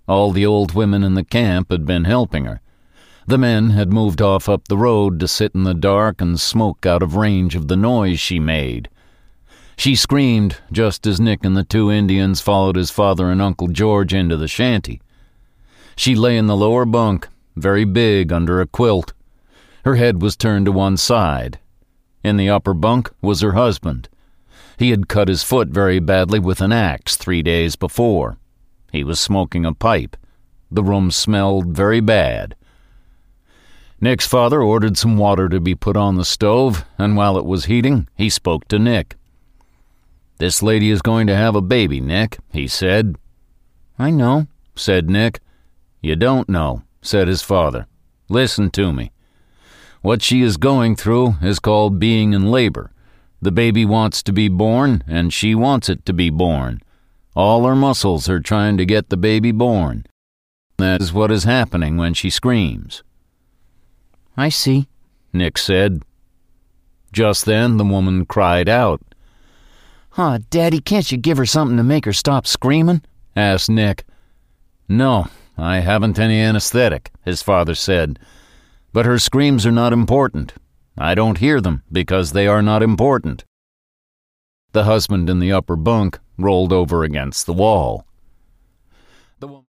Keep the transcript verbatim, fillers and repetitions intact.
All the old women in the camp had been helping her. The men had moved off up the road to sit in the dark and smoke out of range of the noise she made. She screamed just as Nick and the two Indians followed his father and Uncle George into the shanty. She lay in the lower bunk, very big under a quilt. Her head was turned to one side. In the upper bunk was her husband. He had cut his foot very badly with an axe three days before. He was smoking a pipe. The room smelled very bad. Nick's father ordered some water to be put on the stove, and while it was heating, he spoke to Nick. "This lady is going to have a baby, Nick," he said. "I know," said Nick. "You don't know," said his father. "Listen to me. What she is going through is called being in labor. The baby wants to be born, and she wants it to be born. All her muscles are trying to get the baby born. That is what is happening when she screams." "I see," Nick said. Just then the woman cried out. "Aw, Daddy, can't you give her something to make her stop screaming?" asked Nick. "No, I haven't any anesthetic," his father said. "But her screams are not important. I don't hear them because they are not important." The husband in the upper bunk rolled over against the wall. The woman